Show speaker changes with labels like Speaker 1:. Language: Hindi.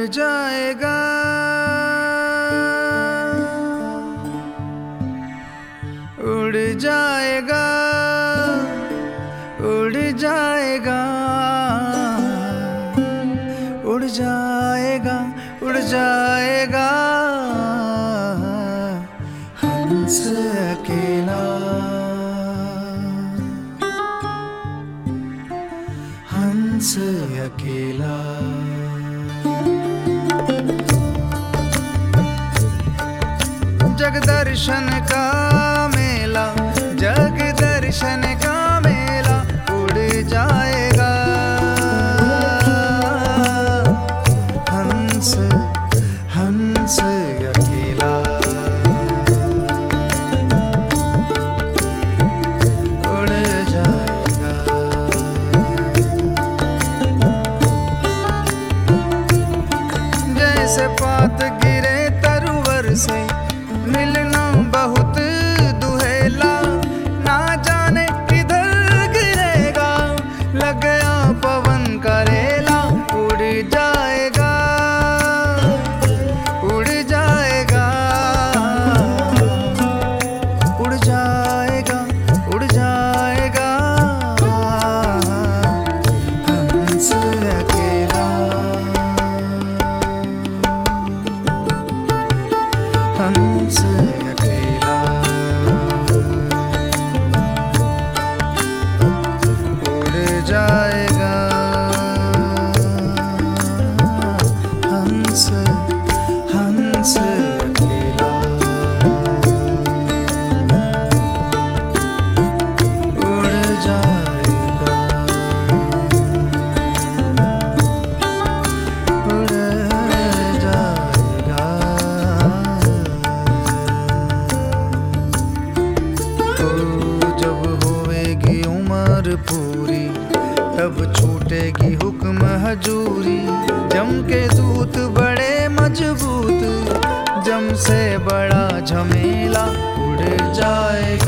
Speaker 1: जाएगा, उड़ जाएगा, उड़ जाएगा, उड़ जाएगा, उड़ जाएगा हंस अकेला, हंस अकेला। जग दर्शन का मेला, जग दर्शन का मेला उड़ जाएगा, हंस हंस अकेला, उड़ जाएगा। जैसे पात गिरे तरुवर से मिलना बहुत दुहेला, ना जाने किधर गिरेगा, लग गया पवन करेला। उड़ जाएगा, उड़ जाएगा, उड़ जाएगा, उड़ जाएगा हंस अकेला, हंस अकेला, उड़ जाएगा हंस हंस अकेला, उड़ जाएगा, उड़ जाएगा। जब होएगी उम्र पूरी तब छूटेगी हुक्म हजूरी, जम के दूत बड़े मजबूत, जम से बड़ा झमेला उड़ जाएगा।